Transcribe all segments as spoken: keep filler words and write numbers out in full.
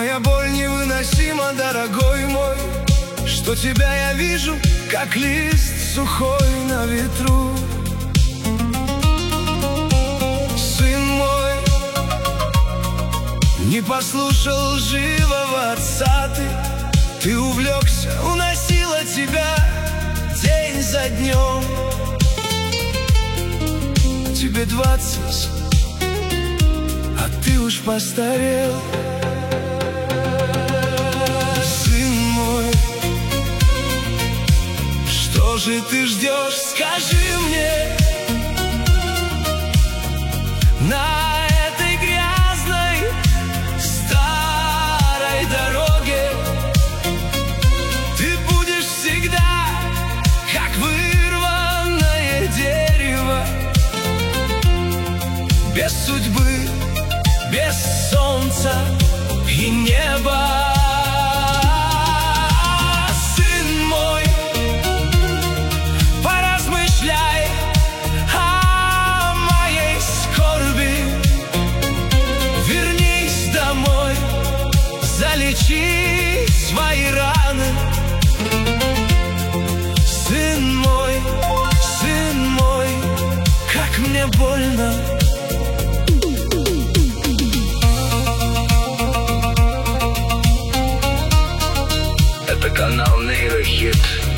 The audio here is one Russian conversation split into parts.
Моя боль невыносима, дорогой мой, что тебя я вижу, как лист сухой на ветру. Сын мой, не послушал лживого отца ты, ты увлекся, уносила тебя день за днем. Тебе двадцать, а ты уж постарел. Сын мой, что же ты ждешь, скажи мне? На этой грязной старой дороге ты будешь всегда, как вырванное дерево, без судьбы, без солнца и неба. Сын мой, поразмышляй о моей скорби, вернись домой, залечи свои раны. Сын мой, сын мой, как мне больно. Это канал Нейрохит.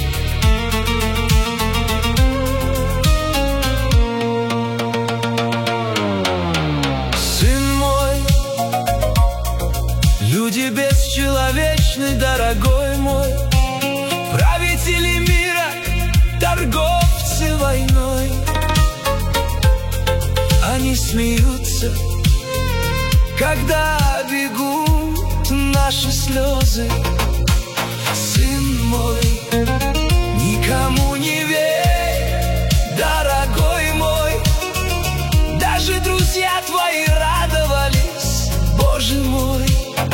Сын мой, люди бесчеловечны, дорогой мой, правители мира, торговцы войной. Они смеются, когда бегут наши слезы. Сын мой, никому не верь, дорогой мой, даже друзья твои радовались, Боже мой,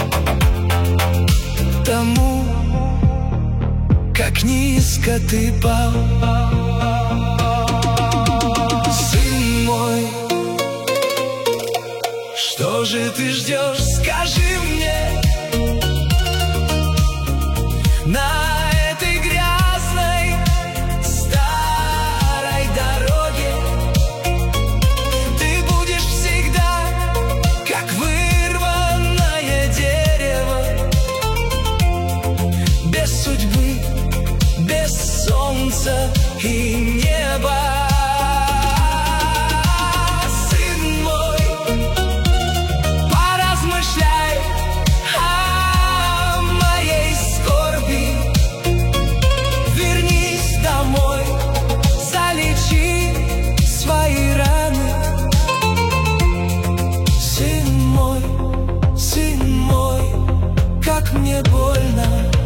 тому, как низко ты пал. Сын мой, что же ты ждешь, скажи мне? На этой грязной старой дороге ты будешь всегда, как вырванное дерево, без судьбы, без солнца и неба. Сын мой, поразмышляй о моей скорби, вернись домой, залечи свои раны. Сын мой, сын мой, как мне больно.